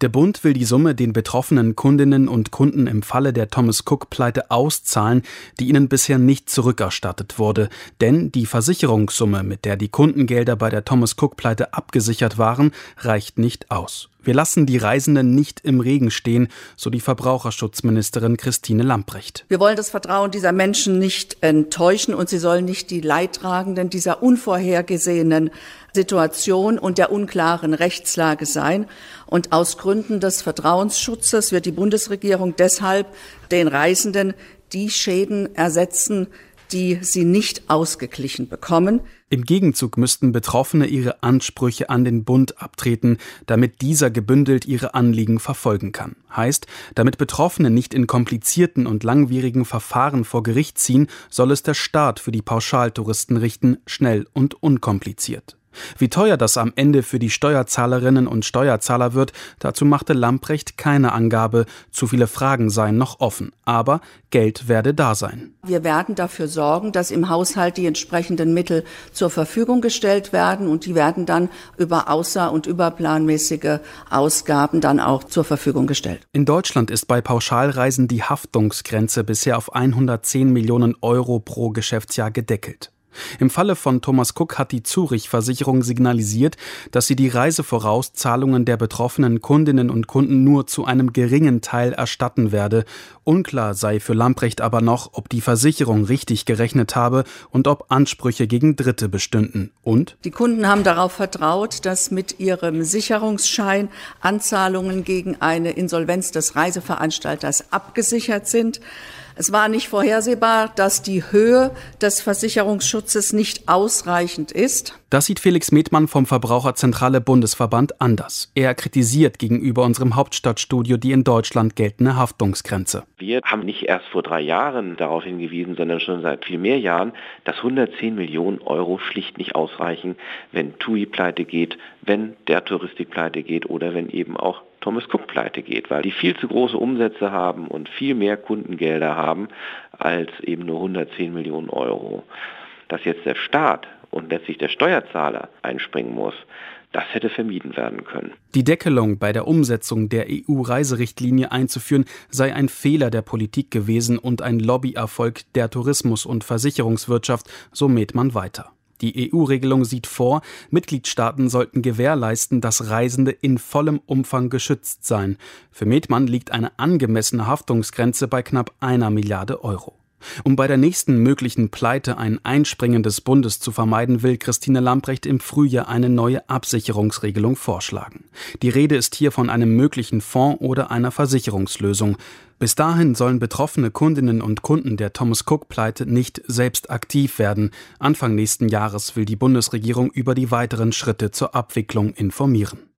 Der Bund will die Summe den betroffenen Kundinnen und Kunden im Falle der Thomas-Cook-Pleite auszahlen, die ihnen bisher nicht zurückerstattet wurde. Denn die Versicherungssumme, mit der die Kundengelder bei der Thomas-Cook-Pleite abgesichert waren, reicht nicht aus. Wir lassen die Reisenden nicht im Regen stehen, so die Verbraucherschutzministerin Christine Lambrecht. Wir wollen das Vertrauen dieser Menschen nicht enttäuschen und sie sollen nicht die Leidtragenden dieser unvorhergesehenen Situation und der unklaren Rechtslage sein. Und aus Gründen des Vertrauensschutzes wird die Bundesregierung deshalb den Reisenden die Schäden ersetzen, die sie nicht ausgeglichen bekommen. Im Gegenzug müssten Betroffene ihre Ansprüche an den Bund abtreten, damit dieser gebündelt ihre Anliegen verfolgen kann. Heißt, damit Betroffene nicht in komplizierten und langwierigen Verfahren vor Gericht ziehen, soll es der Staat für die Pauschaltouristen richten, schnell und unkompliziert. Wie teuer das am Ende für die Steuerzahlerinnen und Steuerzahler wird, dazu machte Lambrecht keine Angabe. Zu viele Fragen seien noch offen. Aber Geld werde da sein. Wir werden dafür sorgen, dass im Haushalt die entsprechenden Mittel zur Verfügung gestellt werden und die werden dann über außer- und überplanmäßige Ausgaben dann auch zur Verfügung gestellt. In Deutschland ist bei Pauschalreisen die Haftungsgrenze bisher auf 110 Millionen Euro pro Geschäftsjahr gedeckelt. Im Falle von Thomas Cook hat die Zurich-Versicherung signalisiert, dass sie die Reisevorauszahlungen der betroffenen Kundinnen und Kunden nur zu einem geringen Teil erstatten werde. Unklar sei für Lambrecht aber noch, ob die Versicherung richtig gerechnet habe und ob Ansprüche gegen Dritte bestünden. Und? Die Kunden haben darauf vertraut, dass mit ihrem Sicherungsschein Anzahlungen gegen eine Insolvenz des Reiseveranstalters abgesichert sind. Es war nicht vorhersehbar, dass die Höhe des Versicherungsschutzes nicht ausreichend ist. Das sieht Felix Methmann vom Verbraucherzentrale Bundesverband anders. Er kritisiert gegenüber unserem Hauptstadtstudio die in Deutschland geltende Haftungsgrenze. Wir haben nicht erst vor 3 Jahren darauf hingewiesen, sondern schon seit viel mehr Jahren, dass 110 Millionen Euro schlicht nicht ausreichen, wenn TUI pleite geht, wenn der Touristik pleite geht oder wenn eben auch Thomas Cook pleite geht, weil die viel zu große Umsätze haben und viel mehr Kundengelder haben als eben nur 110 Millionen Euro. Dass jetzt der Staat und letztlich der Steuerzahler einspringen muss, das hätte vermieden werden können. Die Deckelung bei der Umsetzung der EU-Reiserichtlinie einzuführen, sei ein Fehler der Politik gewesen und ein Lobbyerfolg der Tourismus- und Versicherungswirtschaft, so Methmann weiter. Die EU-Regelung sieht vor, Mitgliedstaaten sollten gewährleisten, dass Reisende in vollem Umfang geschützt seien. Für Methmann liegt eine angemessene Haftungsgrenze bei knapp 1 Milliarde Euro. Um bei der nächsten möglichen Pleite ein Einspringen des Bundes zu vermeiden, will Christine Lambrecht im Frühjahr eine neue Absicherungsregelung vorschlagen. Die Rede ist hier von einem möglichen Fonds oder einer Versicherungslösung. Bis dahin sollen betroffene Kundinnen und Kunden der Thomas-Cook-Pleite nicht selbst aktiv werden. Anfang nächsten Jahres will die Bundesregierung über die weiteren Schritte zur Abwicklung informieren.